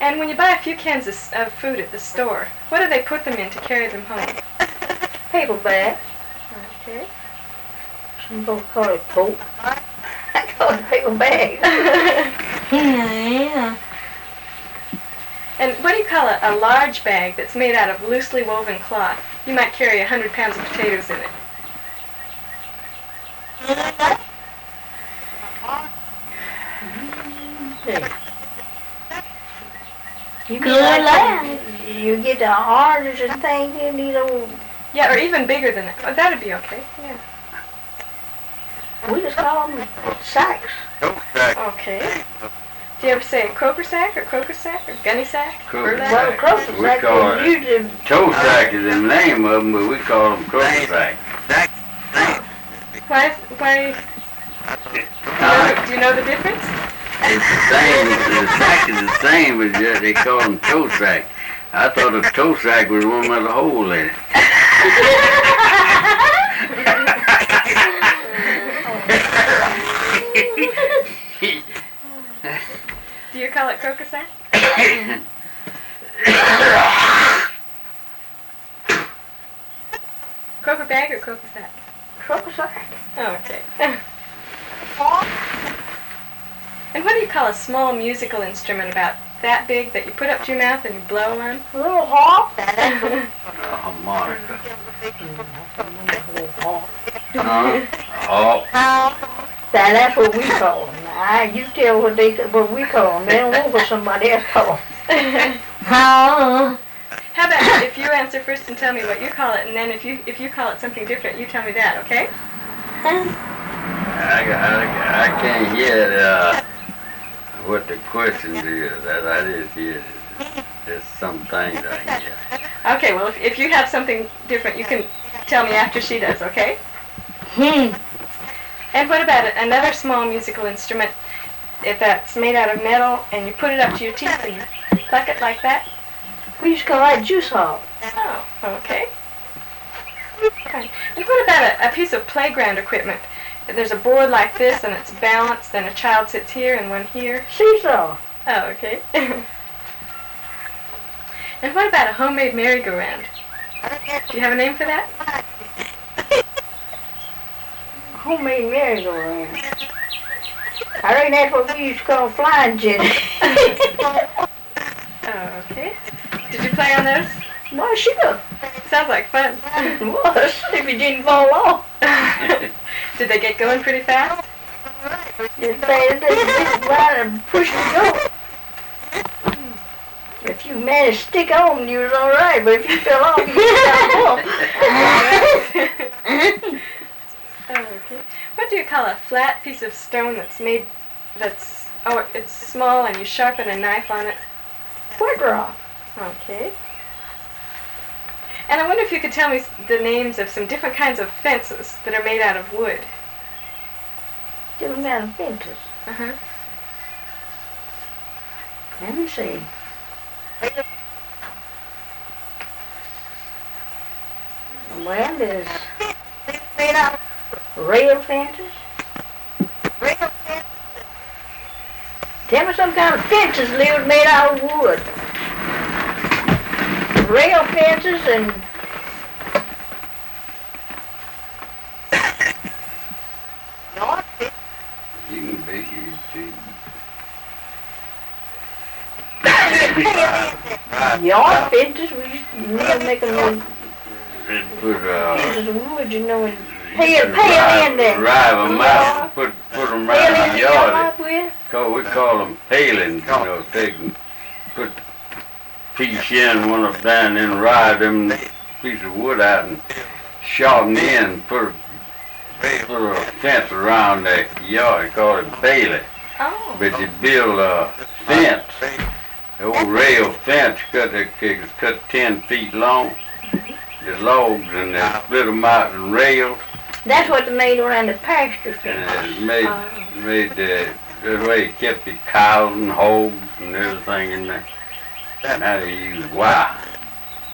And when you buy a few cans of food at the store, what do they put them in to carry them home? Paper bag. Okay. Some folks call it poke. I call it paper bag. Yeah. And what do you call a large bag that's made out of loosely woven cloth? You might carry 100 pounds of potatoes in it. You Good lad. You get the oranges and things in these old. Yeah, or even bigger than that. Oh, that'd be okay. Yeah. We just call them sacks. Okay. Do you ever say croaker sack or croaker sack or gunny sack? Croaker Burlap? Well, croaker We sack call is it- usually. Toe sack is the name of them, but we call them croaker sack. Why? Do you know the difference? It's the same. The sack is the same, but just they call them toe sack. I thought a toe sack was one with a hole in it. Do you call it croaker sack? Croaker bag or croaker sack? Croaker sack. Oh, okay. And what do you call a small musical instrument about that big that you put up to your mouth and you blow on? A little harp. A harmonica. That's what we call them. You tell what we call them. They don't know what somebody else calls them. How? How about if you answer first and tell me what you call it, and then if you call it something different, you tell me that, okay? I can't hear what the question is. I didn't hear. There's some things I can hear. Okay, well, if you have something different, you can tell me after she does, okay? And what about another small musical instrument, if that's made out of metal, and you put it up to your teeth and pluck it like that? We used to call that juice hop. Oh, okay. Fine. And what about a piece of playground equipment? There's a board like this, and it's balanced, and a child sits here and one here. Seesaw. Oh, okay. And what about a homemade merry-go-round? Do you have a name for that? Homemade merry-go-round. I reckon that's what we used to call flying jenny. Oh, okay. Did you play on those? Why, sure. Sounds like fun. It was, if you didn't fall off. Did they get going pretty fast? They right and push and go. If you managed to stick on, you was all right. But if you fell off, you fell off. Oh, okay. What do you call a flat piece of stone it's small and you sharpen a knife on it? Quick rock. Okay. And I wonder if you could tell me the names of some different kinds of fences that are made out of wood. Different kind of fences. Uh-huh. Let me see. Well, there's rail fences. Tell me some kind of fences lived made out of wood. Rail fences and You can be here too. yard fences. We used to make them And put fences of wood, you know, and pale in there. drive them out, put them right in the Pale yard. with. We call them palings, take and put piece in, one up down, and then ride them piece of wood out and sharpen in, put a fence around the yard, call it bailey. Oh. But you build a fence, the old rail fence, cut 10 feet long. The logs and they split them out and rails, That's what they made around the pasture fence. and it made this way it kept the cows and hogs and everything in there. Now they use wire.